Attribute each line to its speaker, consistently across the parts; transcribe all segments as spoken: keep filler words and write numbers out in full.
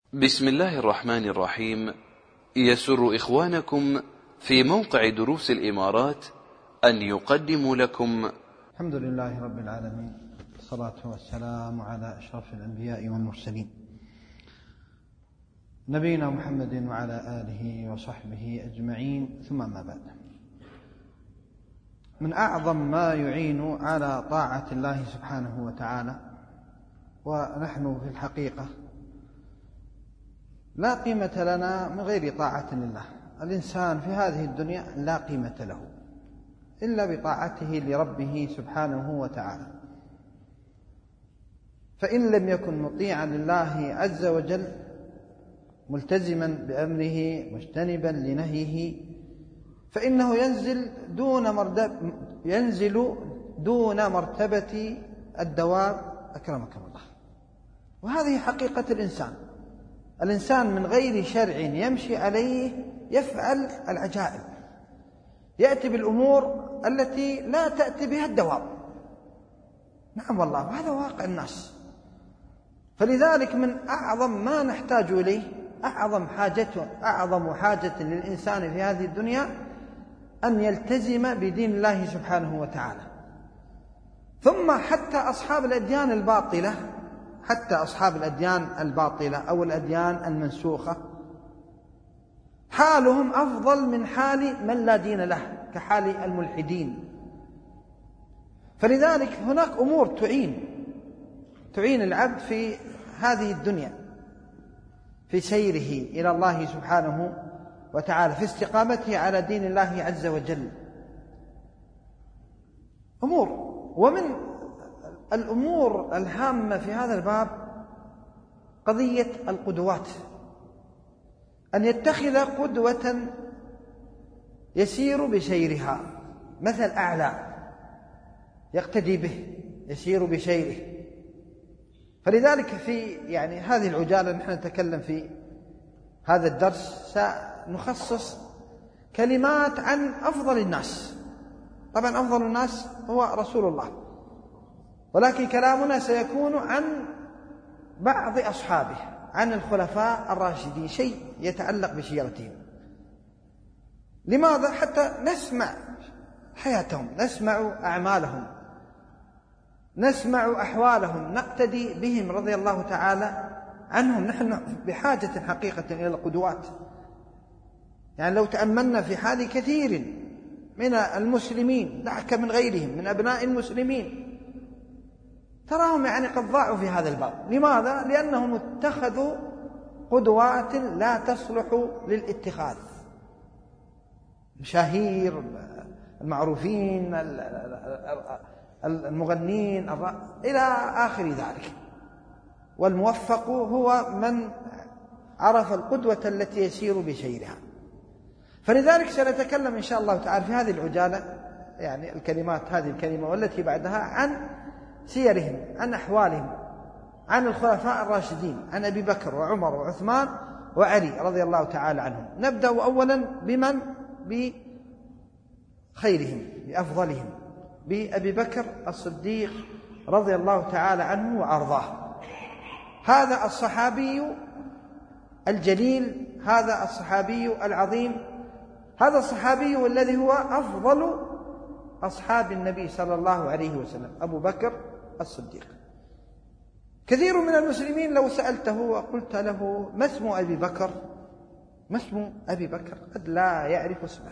Speaker 1: بسم الله الرحمن الرحيم. يسر إخوانكم في موقع دروس الإمارات أن يقدموا لكم
Speaker 2: الحمد لله رب العالمين، الصلاة والسلام على أشرف الأنبياء والمرسلين نبينا محمد وعلى آله وصحبه أجمعين، ثم ما بعد. من أعظم ما يعين على طاعة الله سبحانه وتعالى، ونحن في الحقيقة لا قيمة لنا من غير طاعة لله. الإنسان في هذه الدنيا لا قيمة له إلا بطاعته لربه سبحانه وتعالى، فإن لم يكن مطيعا لله عز وجل ملتزما بأمره مجتنبا لنهيه فإنه ينزل دون مرتبة ينزل دون مرتبة الدواب أكرمكم الله. وهذه حقيقة الإنسان. الإنسان من غير شرع يمشي عليه يفعل العجائب، يأتي بالأمور التي لا تأتي بها الدواب. نعم والله، وهذا واقع الناس. فلذلك من أعظم ما نحتاج إليه، أعظم حاجة أعظم حاجة للإنسان في هذه الدنيا أن يلتزم بدين الله سبحانه وتعالى. ثم حتى أصحاب الأديان الباطلة حتى أصحاب الأديان الباطلة أو الأديان المنسوخة حالهم أفضل من حال من لا دين له، كحال الملحدين. فلذلك هناك أمور تعين تعين العبد في هذه الدنيا في سيره إلى الله سبحانه وتعالى، في استقامته على دين الله عز وجل. أمور، ومن الأمور الهامة في هذا الباب قضية القدوات، أن يتخذ قدوة يسير بسيرها، مثل أعلى يقتدي به، يسير بسيره. فلذلك في يعني هذه العجالة نحن نتكلم في هذا الدرس سنخصص كلمات عن أفضل الناس. طبعا أفضل الناس هو رسول الله، ولكن كلامنا سيكون عن بعض أصحابه، عن الخلفاء الراشدين، شيء يتعلق بسيرتهم. لماذا؟ حتى نسمع حياتهم، نسمع أعمالهم، نسمع أحوالهم، نقتدي بهم رضي الله تعالى عنهم. نحن بحاجة حقيقة إلى القدوات. يعني لو تأملنا في حال كثير من المسلمين، دعك من غيرهم من أبناء المسلمين، تراهم يعني قد ضاعوا في هذا الباب. لماذا؟ لأنهم اتخذوا قدوات لا تصلح للاتخاذ، المشاهير المعروفين المغنين إلى آخر ذلك. والموفق هو من عرف القدوة التي يسير بسيرها. فلذلك سنتكلم إن شاء الله تعالى في هذه العجالة، يعني الكلمات هذه الكلمة والتي بعدها، عن سيرهم، عن أحوالهم، عن الخلفاء الراشدين، عن أبي بكر وعمر وعثمان وعلي رضي الله تعالى عنهم. نبدأ أولا بمن؟ بخيرهم، بأفضلهم، بأبي بكر الصديق رضي الله تعالى عنه وأرضاه. هذا الصحابي الجليل، هذا الصحابي العظيم، هذا الصحابي الذي هو أفضل أصحاب النبي صلى الله عليه وسلم، أبو بكر الصديق. كثير من المسلمين لو سألته وقلت له ما اسم أبي بكر، ما اسم أبي بكر، قد لا يعرف اسمه،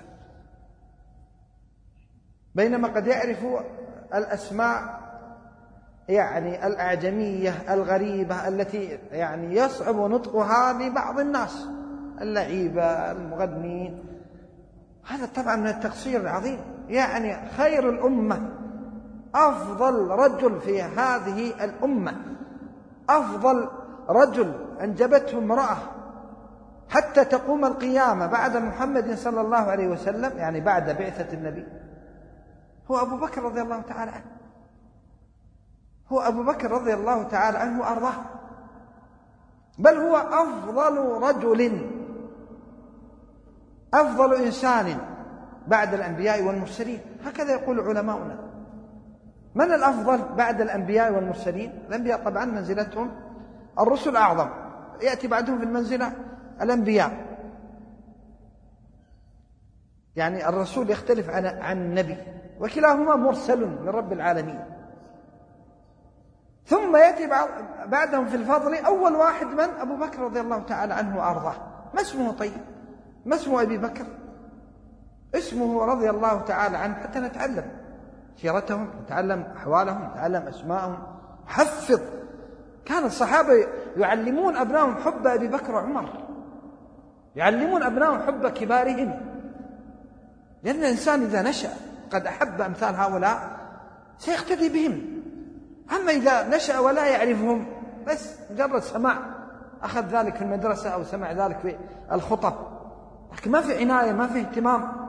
Speaker 2: بينما قد يعرف الأسماء يعني الأعجمية الغريبة التي يعني يصعب نطقها لبعض الناس، اللعيبة، المغنين. هذا طبعا من التقصير العظيم. يعني خير الأمة، أفضل رجل في هذه الأمة، أفضل رجل أنجبته امرأة حتى تقوم القيامة بعد محمد صلى الله عليه وسلم، يعني بعد بعثة النبي، هو أبو بكر رضي الله تعالى عنه. هو أبو بكر رضي الله تعالى عنه وأرضاه، بل هو أفضل رجل، أفضل إنسان بعد الأنبياء والمرسلين. هكذا يقول علماؤنا. من الأفضل بعد الأنبياء والمرسلين؟ الأنبياء طبعا منزلتهم الرسل أعظم، يأتي بعدهم في المنزلة الأنبياء، يعني الرسول يختلف عن عن النبي، وكلاهما مرسل من رب العالمين. ثم يأتي بعدهم في الفضل أول واحد من أبو بكر رضي الله تعالى عنه وأرضاه. ما اسمه طيب؟ ما اسمه أبي بكر؟ اسمه رضي الله تعالى عنه حتى نتعلم سيرتهم، نتعلم أحوالهم، نتعلم أسماءهم، حفظ. كان الصحابة يعلمون أبنائهم حب أبي بكر وعمر، يعلمون أبنائهم حب كبارهم، لأن الإنسان إذا نشأ قد أحب أمثال هؤلاء سيقتدي بهم. أما إذا نشأ ولا يعرفهم، بس مجرد سماع، أخذ ذلك في المدرسة أو سمع ذلك في الخطب، لكن ما في عناية، ما في اهتمام،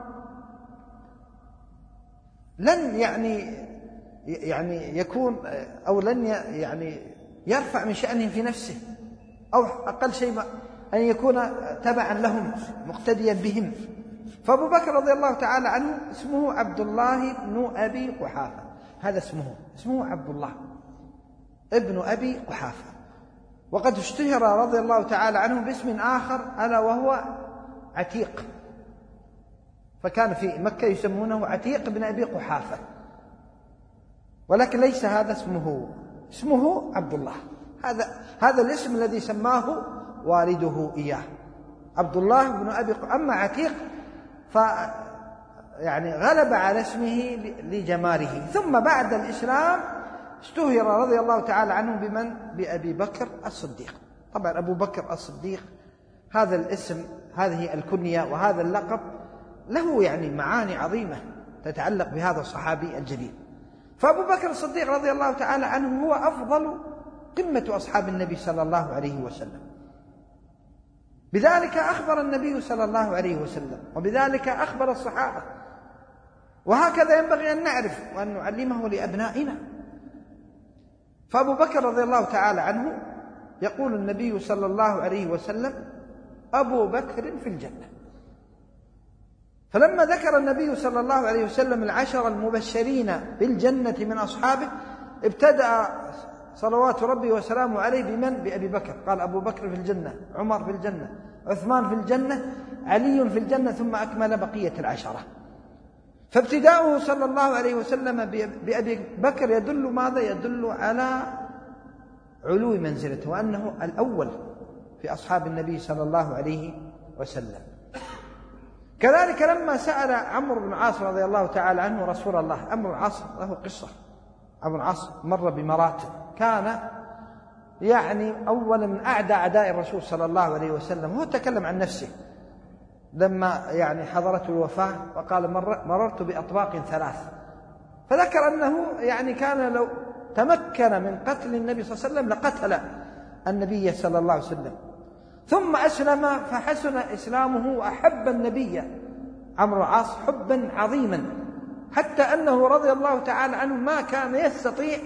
Speaker 2: لن يعني يعني يكون أو لن يعني يرفع من شأنه في نفسه، أو أقل شيء أن يكون تبعا لهم مقتديا بهم. فأبو بكر رضي الله تعالى عنه اسمه عبد الله بن أبي قحافة، هذا اسمه اسمه عبد الله ابن أبي قحافة. وقد اشتهر رضي الله تعالى عنه باسم آخر ألا وهو عتيق، فكان في مكة يسمونه عتيق بن أبي قحافة، ولكن ليس هذا اسمه، اسمه عبد الله. هذا هذا الاسم الذي سماه والده إياه، عبد الله بن أبي قحافة. أما عتيق ف يعني غلب على اسمه لجماله. ثم بعد الإسلام اشتهر رضي الله تعالى عنه بمن؟ بأبي بكر الصديق. طبعا أبو بكر الصديق هذا الاسم، هذه الكنية وهذا اللقب له يعني معاني عظيمة تتعلق بهذا الصحابي الجليل. فأبو بكر الصديق رضي الله تعالى عنه هو أفضل قمة أصحاب النبي صلى الله عليه وسلم، بذلك أخبر النبي صلى الله عليه وسلم، وبذلك أخبر الصحابة، وهكذا ينبغي أن نعرف وأن نعلمه لأبنائنا. فأبو بكر رضي الله تعالى عنه يقول النبي صلى الله عليه وسلم: أبو بكر في الجنة. فلما ذكر النبي صلى الله عليه وسلم العشر المبشرين بالجنة من أصحابه، ابتدأ صلوات ربي وسلامه عليه بمن؟ بأبي بكر. قال: أبو بكر في الجنة، عمر في الجنة، عثمان في الجنة، علي في الجنة، ثم أكمل بقية العشرة. فابتداؤه صلى الله عليه وسلم بأبي بكر يدل ماذا؟ يدل على علو منزلته، وأنه الأول في أصحاب النبي صلى الله عليه وسلم. كذلك لما سأل عمرو بن العاص رضي الله تعالى عنه رسول الله، عمرو بن العاص له قصة. عمرو بن العاص مر بمراتب، كان يعني أولا من أعدى أعداء الرسول صلى الله عليه وسلم. هو تكلم عن نفسه لما يعني حضرته الوفاة، وقال: مررت بأطباق ثلاث، فذكر أنه يعني كان لو تمكن من قتل النبي صلى الله عليه وسلم لقتل النبي صلى الله عليه وسلم. ثم أسلم فحسن إسلامه وأحب النبي عمرو بن العاص حبا عظيما، حتى أنه رضي الله تعالى عنه ما كان يستطيع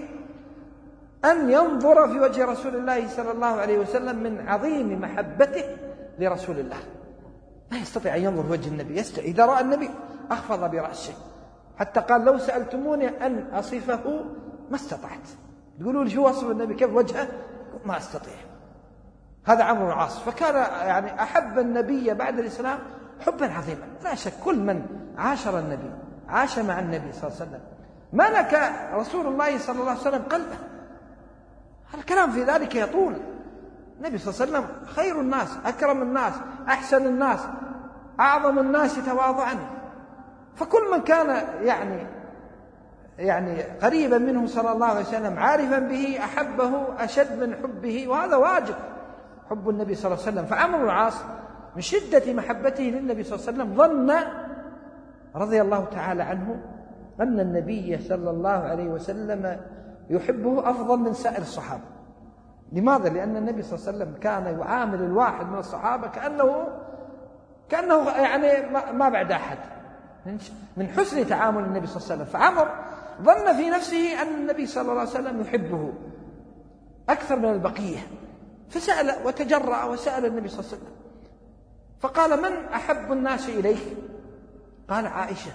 Speaker 2: أن ينظر في وجه رسول الله صلى الله عليه وسلم من عظيم محبته لرسول الله. لا يستطيع أن ينظر في وجه النبي، يستطيع إذا رأى النبي أخفض برأسه، حتى قال: لو سألتموني أن أصفه ما استطعت. تقولوا لي شو وصف النبي كيف وجهه؟ ما أستطيع. هذا عمرو بن العاص، فكان يعني أحب النبي بعد الإسلام حبا عظيما. لا شك كل من عاشر النبي، عاش مع النبي صلى الله عليه وسلم، ملك رسول الله صلى الله عليه وسلم قلبه. الكلام في ذلك يطول. النبي صلى الله عليه وسلم خير الناس، أكرم الناس، أحسن الناس، أعظم الناس تواضعا. فكل من كان يعني يعني قريبا منه صلى الله عليه وسلم، عارفا به، أحبه أشد من حبه، وهذا واجب حب النبي صلى الله عليه وسلم. فعمرو بن العاص من شدة محبته للنبي صلى الله عليه وسلم ظن رضي الله تعالى عنه أن النبي صلى الله عليه وسلم يحبه أفضل من سائر الصحابة. لماذا؟ لأن النبي صلى الله عليه وسلم كان يعامل الواحد من الصحابة كأنه كأنه يعني ما بعد أحد، من حسن تعامل النبي صلى الله عليه وسلم. فعمر ظن في نفسه أن النبي صلى الله عليه وسلم يحبه أكثر من البقية، فسأل وتجرأ وسأل النبي صلى الله عليه وسلم، فقال: من أحب الناس إليك؟ قال: عائشة.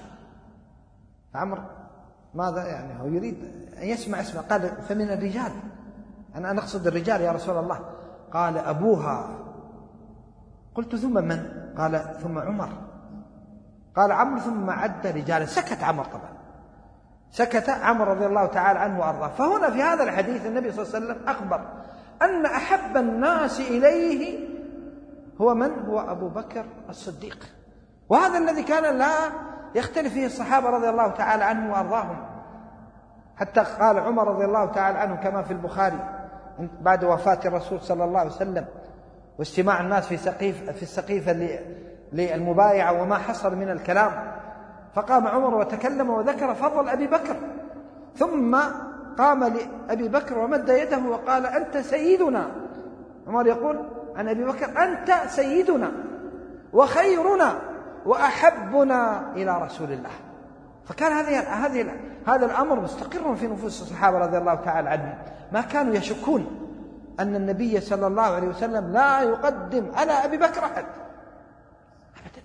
Speaker 2: عمر ماذا يعني؟ هو يريد أن يسمع اسمه. قال: فمن الرجال، أنا نقصد الرجال يا رسول الله. قال أبوها. قلت ثم من؟ قال ثم عمر. قال عمرو ثم عد رجالا. سكت عمر، طبعا سكت عمر رضي الله تعالى عنه وأرضاه. فهنا في هذا الحديث النبي صلى الله عليه وسلم أخبر أن أحب الناس إليه هو من؟ هو أبو بكر الصديق. وهذا الذي كان لا يختلف فيه الصحابة رضي الله تعالى عنه وأرضاهم. حتى قال عمر رضي الله تعالى عنه كما في البخاري بعد وفاة الرسول صلى الله عليه وسلم واجتماع الناس في سقيف في السقيفة للمبايعة وما حصل من الكلام، فقام عمر وتكلم وذكر فضل أبي بكر، ثم قام لأبي بكر ومد يده وقال أنت سيدنا. عمر يقول عن أبي بكر أنت سيدنا وخيرنا وأحبنا إلى رسول الله. فكان هذه هذه هذا الأمر مستقر في نفوس الصحابة رضي الله تعالى عنهم، ما كانوا يشكون أن النبي صلى الله عليه وسلم لا يقدم على أبي بكر أحد أبدا.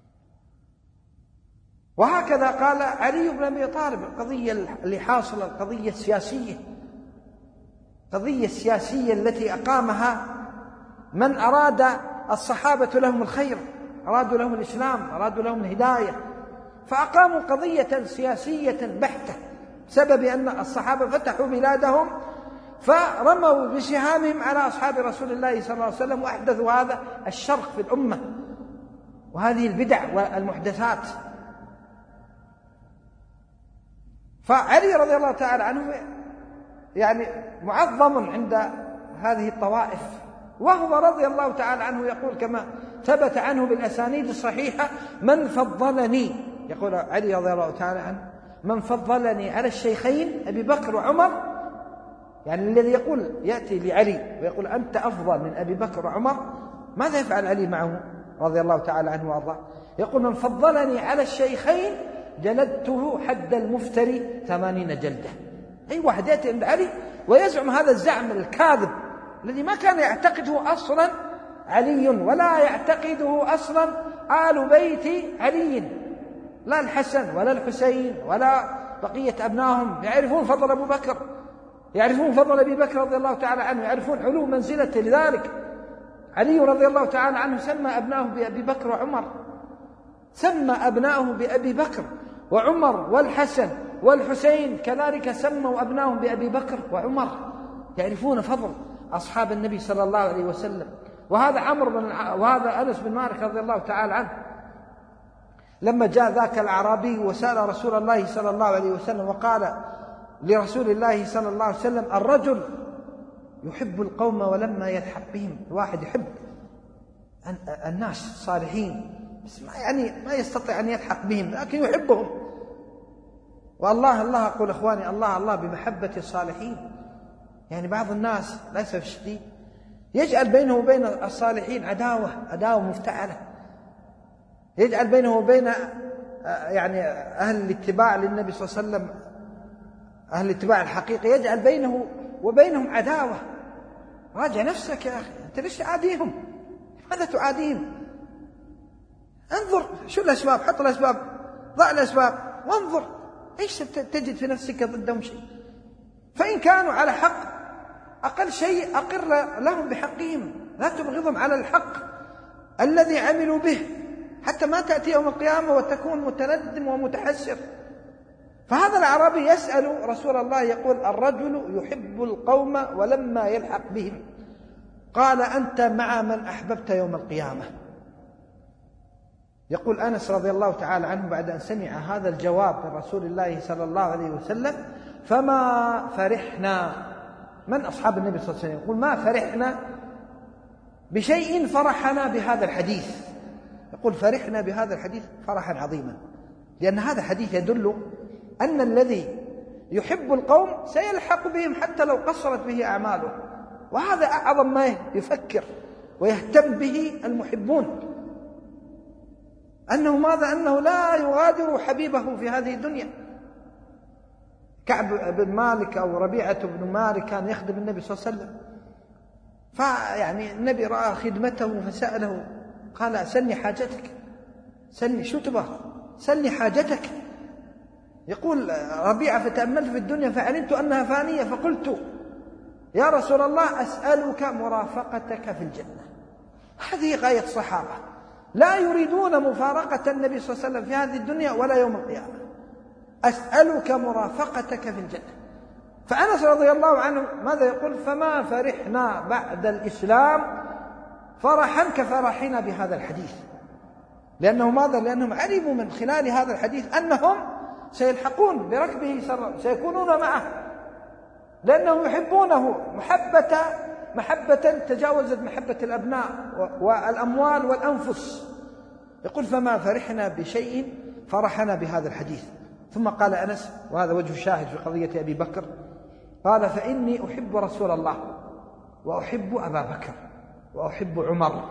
Speaker 2: وهكذا قال علي بن أبي طالب القضية اللي حاصلة، القضية السياسية، القضية السياسية التي أقامها من أراد الصحابة لهم الخير، أرادوا لهم الإسلام، أرادوا لهم الهداية، فأقاموا قضية سياسية بحتة بسبب أن الصحابة فتحوا بلادهم فرموا بسهامهم على أصحاب رسول الله صلى الله عليه وسلم وأحدثوا هذا الشرق في الأمة وهذه البدع والمحدثات. فعلي رضي الله تعالى عنه يعني معظم عند هذه الطوائف، وهو رضي الله تعالى عنه يقول كما ثبت عنه بالأسانيد الصحيحة من فضلني، يقول علي رضي الله تعالى عنه من فضلني على الشيخين أبي بكر وعمر، يعني الذي يقول يأتي لعلي ويقول أنت أفضل من أبي بكر وعمر، ماذا يفعل علي معه رضي الله تعالى عنه وأرضاه؟ يقول من فضلني على الشيخين جلدته حد المفتري ثمانين جلدة. أي واحد يأتي عند علي ويزعم هذا الزعم الكاذب الذي ما كان يعتقده أصلا علي ولا يعتقده أصلا آل بيت علي، لا الحسن ولا الحسين ولا بقية أبنائهم يعرفون فضل أبو بكر، يعرفون فضل أبي بكر رضي الله تعالى عنه، يعرفون علو منزلته. لذلك علي رضي الله تعالى عنه سمى أبنائه بأبي بكر وعمر، سمى أبنائه بأبي بكر وعمر، والحسن والحسين كذلك سموا أبنائهم بأبي بكر وعمر، يعرفون فضل أصحاب النبي صلى الله عليه وسلم. وهذا عمرو بن وهذا أنس بن مالك رضي الله تعالى عنه لما جاء ذاك الأعرابي وسأل رسول الله صلى الله عليه وسلم وقال لرسول الله صلى الله عليه وسلم الرجل يحب القوم ولما يلحق بهم، الواحد يحب الناس الصالحين بس ما يعني ما يستطيع أن يلحق بهم لكن يحبهم، والله الله أقول إخواني الله الله بمحبة الصالحين. يعني بعض الناس للأسف الشديد يجعل بينه وبين الصالحين عداوة عداوة مفتعلة، يجعل بينه وبين يعني أهل الاتباع للنبي صلى الله عليه وسلم، أهل الاتباع الحقيقي يجعل بينه وبينهم عداوة. راجع نفسك يا أخي، أنت ليش تعاديهم؟ ماذا تعاديهم؟ انظر شو الأسباب، حط الأسباب، ضع الأسباب وانظر ايش تجد في نفسك ضدهم شيء. فإن كانوا على حق أقل شيء أقر لهم بحقهم، لا تبغضهم على الحق الذي عملوا به حتى ما تأتي يوم القيامة وتكون متندم ومتحسر. فهذا الأعرابي يسأل رسول الله يقول الرجل يحب القوم ولما يلحق بهم، قال أنت مع من أحببت يوم القيامة. يقول أنس رضي الله تعالى عنه بعد أن سمع هذا الجواب من رسول الله صلى الله عليه وسلم فما فرحنا، من أصحاب النبي صلى الله عليه وسلم يقول ما فرحنا بشيء فرحنا بهذا الحديث، يقول فرحنا بهذا الحديث فرحا عظيما، لأن هذا الحديث يدل أن الذي يحب القوم سيلحق بهم حتى لو قصرت به أعماله، وهذا أعظم ما يفكر ويهتم به المحبون، أنه ماذا؟ أنه لا يغادر حبيبه في هذه الدنيا. كعب بن مالك أو ربيعة بن مالك كان يخدم النبي صلى الله عليه وسلم، فيعني النبي رأى خدمته فسأله قال سلني حاجتك، سلني شو تبغى؟ سلني حاجتك. يقول ربيعة فتأملت في الدنيا فعلمت أنها فانية فقلت يا رسول الله أسألك مرافقتك في الجنة. هذه غاية الصحابة، لا يريدون مفارقة النبي صلى الله عليه وسلم في هذه الدنيا ولا يوم القيامة. أسألك مرافقتك في الجنة. فأنس رضي الله عنه ماذا يقول؟ فما فرحنا بعد الإسلام فرحا كفرحنا بهذا الحديث. لأنه ماذا؟ لأنهم علموا من خلال هذا الحديث أنهم سيلحقون بركبه، سيكونون معه، لأنهم يحبونه محبة محبة تجاوزت محبة الأبناء والأموال والأنفس. يقول فما فرحنا بشيء فرحنا بهذا الحديث. ثم قال أنس، وهذا وجه الشاهد في قضية أبي بكر، قال فإني أحب رسول الله وأحب أبا بكر وأحب عمر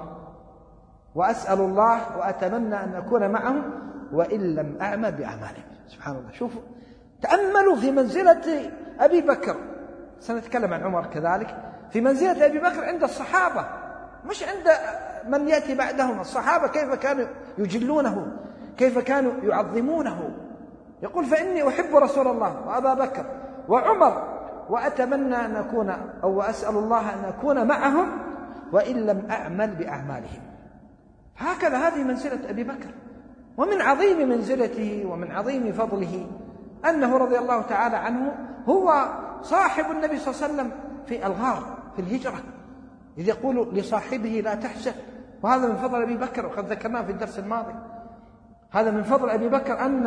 Speaker 2: وأسأل الله وأتمنى أن أكون معهم وإن لم أعمل بأعمالهم. سبحان الله، شوفوا تأملوا في منزلة أبي بكر، سنتكلم عن عمر كذلك، في منزلة أبي بكر عند الصحابة مش عند من يأتي بعدهم. الصحابة كيف كانوا يجلونه، كيف كانوا يعظمونه. يقول فإني أحب رسول الله وأبا بكر وعمر وأتمنى أن أكون أو أسأل الله أن أكون معهم وإن لم أعمل بأعمالهم. هكذا هذه منزلة أبي بكر. ومن عظيم منزلته ومن عظيم فضله أنه رضي الله تعالى عنه هو صاحب النبي صلى الله عليه وسلم في الغار في الهجرة، إذ يقول لصاحبه لا تحزن. وهذا من فضل أبي بكر، وقد ذكرناه في الدرس الماضي. هذا من فضل أبي بكر أن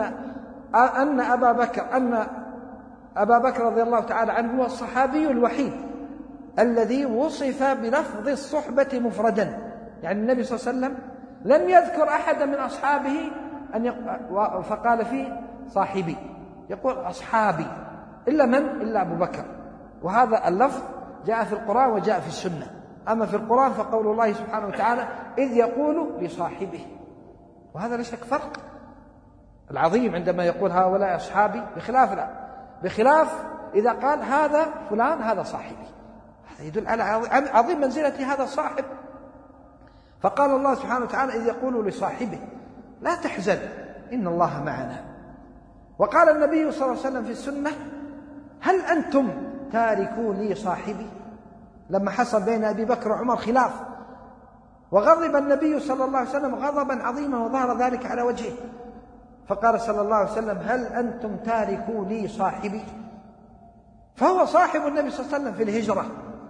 Speaker 2: أن أبا بكر أن أبا بكر رضي الله تعالى عنه هو الصحابي الوحيد الذي وصف بلفظ الصحبة مفردا. يعني النبي صلى الله عليه وسلم لم يذكر أحدا من أصحابه أن يق... فقال فيه صاحبي، يقول أصحابي، إلا من؟ إلا أبو بكر. وهذا اللفظ جاء في القرآن وجاء في السنة. أما في القرآن فقول الله سبحانه وتعالى إذ يقول لصاحبه، وهذا لا شك فرق العظيم عندما يقول هؤلاء أصحابي، بخلاف لا بخلاف إذا قال هذا فلان هذا صاحبي، هذا يدل على عظيم منزلة هذا الصاحب. فقال الله سبحانه وتعالى إذ يقول لصاحبه لا تحزن إن الله معنا. وقال النبي صلى الله عليه وسلم في السنة هل أنتم تاركوا لي صاحبي؟ لما حصل بين أبي بكر وعمر خلاف وغضب النبي صلى الله عليه وسلم غضبا عظيما وظهر ذلك على وجهه، فقال صلى الله عليه وسلم هل أنتم تاركوا لي صاحبي؟ فهو صاحب النبي صلى الله عليه وسلم في الهجرة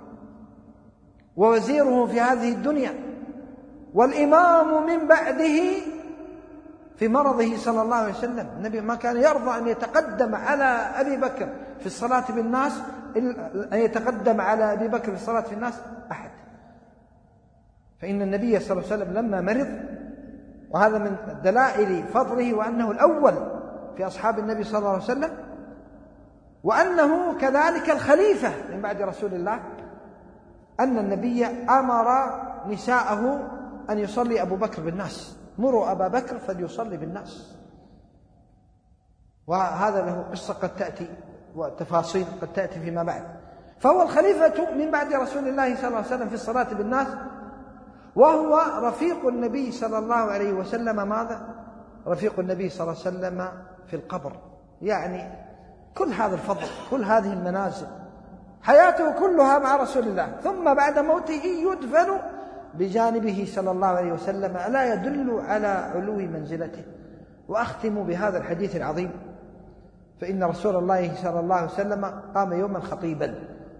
Speaker 2: ووزيره في هذه الدنيا والإمام من بعده في مرضه صلى الله عليه وسلم. النبي ما كان يرضى أن يتقدم على أبي بكر في الصلاة بالناس أن يتقدم على أبي بكر في الصلاة في الناس أحد. فإن النبي صلى الله عليه وسلم لما مرض، وهذا من دلائل فضله وأنه الأول في أصحاب النبي صلى الله عليه وسلم، وأنه كذلك الخليفة من بعد رسول الله، أن النبي أمر نساءه أن يصلي أبو بكر بالناس، مروا أبا بكر فليصلي بالناس. وهذا له قصة قد تأتي وتفاصيل قد تأتي فيما بعد. فهو الخليفة من بعد رسول الله صلى الله عليه وسلم في الصلاة بالناس، وهو رفيق النبي صلى الله عليه وسلم. ماذا؟ رفيق النبي صلى الله عليه وسلم في القبر. يعني كل هذا الفضل، كل هذه المنازل، حياته كلها مع رسول الله، ثم بعد موته يدفن بجانبه صلى الله عليه وسلم. ألا يدل على علو منزلته؟ وأختم بهذا الحديث العظيم. فإن رسول الله صلى الله عليه وسلم قام يوما خطيبا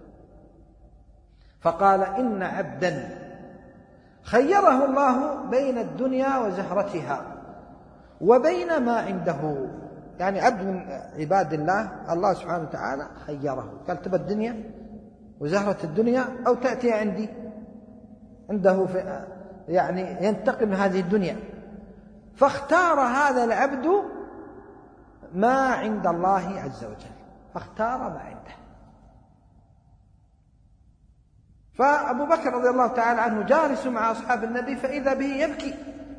Speaker 2: فقال إن عبدا خيره الله بين الدنيا وزهرتها وبين ما عنده. يعني عبد من عباد الله الله سبحانه وتعالى خيره، قال تبى الدنيا وزهرة الدنيا أو تأتي عندي عنده في يعني ينتقم من هذه الدنيا. فاختار هذا العبد ما عند الله عز وجل، فاختار ما عنده. فأبو بكر رضي الله تعالى عنه جالس مع أصحاب النبي فإذا به يبكي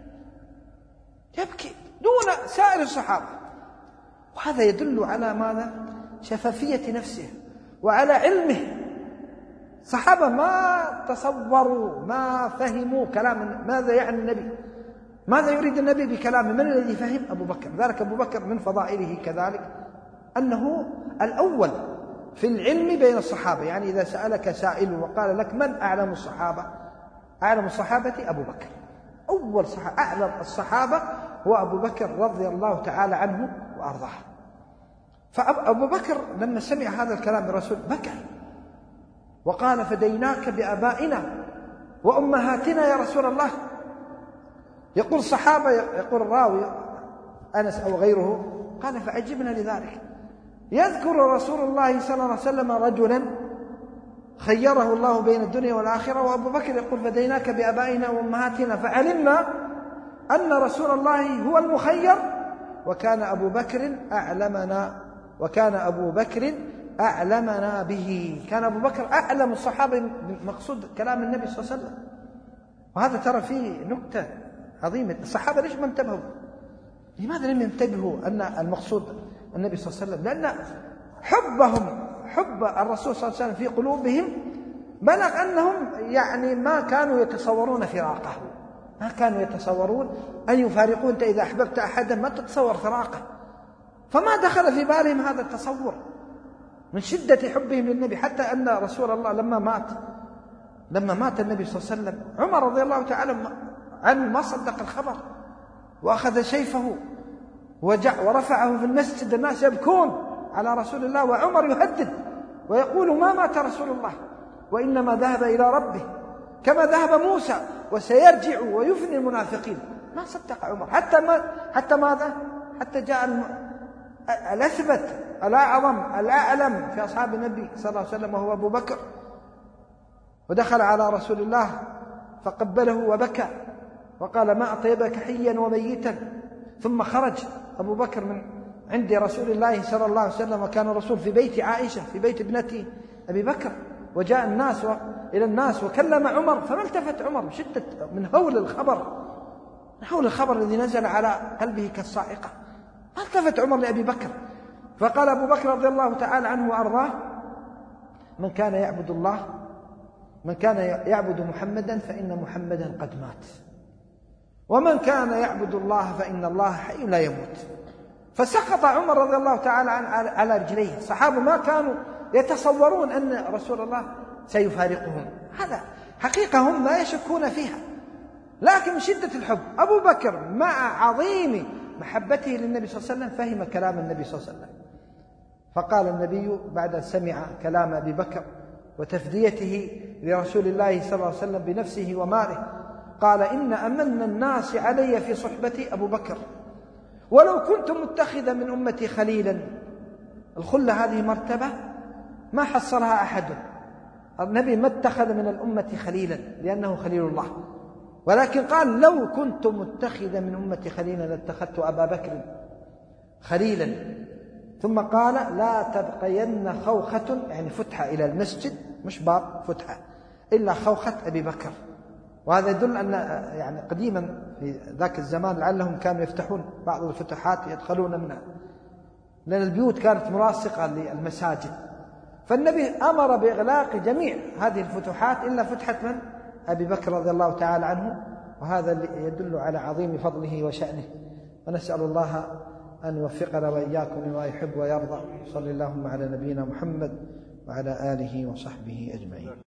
Speaker 2: يبكي دون سائر الصحابة. وهذا يدل على ماذا؟ شفافية نفسه وعلى علمه. صحابة ما تصوروا ما فهموا كلام ماذا يعني النبي، ماذا يريد النبي بكلامه. من الذي فهم؟ أبو بكر. ذلك أبو بكر من فضائله كذلك أنه الأول في العلم بين الصحابة. يعني إذا سألك سائل وقال لك من أعلم الصحابة؟ أعلم الصحابة أبو بكر. أول صحابة أعلم الصحابة هو أبو بكر رضي الله تعالى عنه وأرضاه. فأبو بكر لما سمع هذا الكلام من الرسول بكى وقال فديناك بآبائنا وأمهاتنا يا رسول الله. يقول الصحابة، يقول الراوي أنس أو غيره، قال فعجبنا لذلك. يذكر رسول الله صلى الله عليه وسلم رجلا خيره الله بين الدنيا والآخرة، وأبو بكر يقول فديناك بآبائنا وأمهاتنا، فعلمنا أن رسول الله هو المخير، وكان أبو بكر أعلمنا وكان أبو بكر أعلمنا به. كان أبو بكر أعلم الصحابة مقصود كلام النبي صلى الله عليه وسلم. وهذا ترى فيه نكتة عظيمة. الصحابة ليش ما انتبهوا؟ لماذا لم ينتبهوا أن المقصود النبي صلى الله عليه وسلم؟ لأن حبهم حب الرسول صلى الله عليه وسلم في قلوبهم بلغ أنهم يعني ما كانوا يتصورون فراقه، ما كانوا يتصورون أن يفارقون. أنت إذا أحببت أحدا ما تتصور فراقه، فما دخل في بالهم هذا التصور من شدة حبهم للنبي. حتى أن رسول الله لما مات لما مات النبي صلى الله عليه وسلم، عمر رضي الله تعالى عنه ما صدق الخبر، وأخذ سيفه ورفعه في المسجد، الناس يبكون على رسول الله، وعمر يهدد ويقول ما مات رسول الله وإنما ذهب إلى ربه كما ذهب موسى وسيرجع ويفني المنافقين. ما صدق عمر حتى ما حتى ماذا حتى جاء الم... الأثبت الأعظم الأعلم في أصحاب النبي صلى الله عليه وسلم وهو أبو بكر، ودخل على رسول الله فقبله وبكى وقال ما أطيبك حيا وميتا. ثم خرج أبو بكر من عند رسول الله صلى الله عليه وسلم، وكان الرسول في بيت عائشة في بيت ابنته أبي بكر، وجاء الناس و... إلى الناس وكلم عمر، فما التفت عمر من شدة من هول الخبر من هول الخبر الذي نزل على قلبه كالصاعقة، ما التفت عمر لأبي بكر. فقال أبو بكر رضي الله تعالى عنه وأرضاه من كان يعبد الله من كان يعبد محمدا فإن محمدا قد مات، ومن كان يعبد الله فإن الله حي لا يموت. فسقط عمر رضي الله تعالى عنه على رجليه. الصحابة ما كانوا يتصورون أن رسول الله سيفارقهم، هذا حقيقة هم لا يشكون فيها، لكن من شدة الحب أبو بكر مع عظيم محبته للنبي صلى الله عليه وسلم فهم كلام النبي صلى الله عليه وسلم. فقال النبي بعد أن سمع كلام أبي بكر وتفديته لرسول الله صلى الله عليه وسلم بنفسه وماله، قال إن أمن الناس علي في صحبتي أبو بكر، ولو كنت متخذا من أمتي خليلا. الخلة هذه مرتبة ما حصلها أحد. النبي ما اتخذ من الأمة خليلا لأنه خليل الله، ولكن قال لو كنت متخذا من أمتي خليلا لاتخذت أبا بكر خليلا. ثم قال لا تبقين خوخة، يعني فتحة إلى المسجد مش باب فتحة، إلا خوخة أبي بكر. وهذا يدل أن يعني قديما في ذاك الزمان لعلهم كانوا يفتحون بعض الفتحات يدخلون منها، لأن البيوت كانت ملاصقة للمساجد. فالنبي أمر بإغلاق جميع هذه الفتحات إلا فتحة من؟ أبي بكر رضي الله تعالى عنه. وهذا يدل على عظيم فضله وشأنه. ونسأل الله أن يوفقنا وإياكم لما يحب ويرضى. صلى اللهم على نبينا محمد وعلى آله وصحبه أجمعين.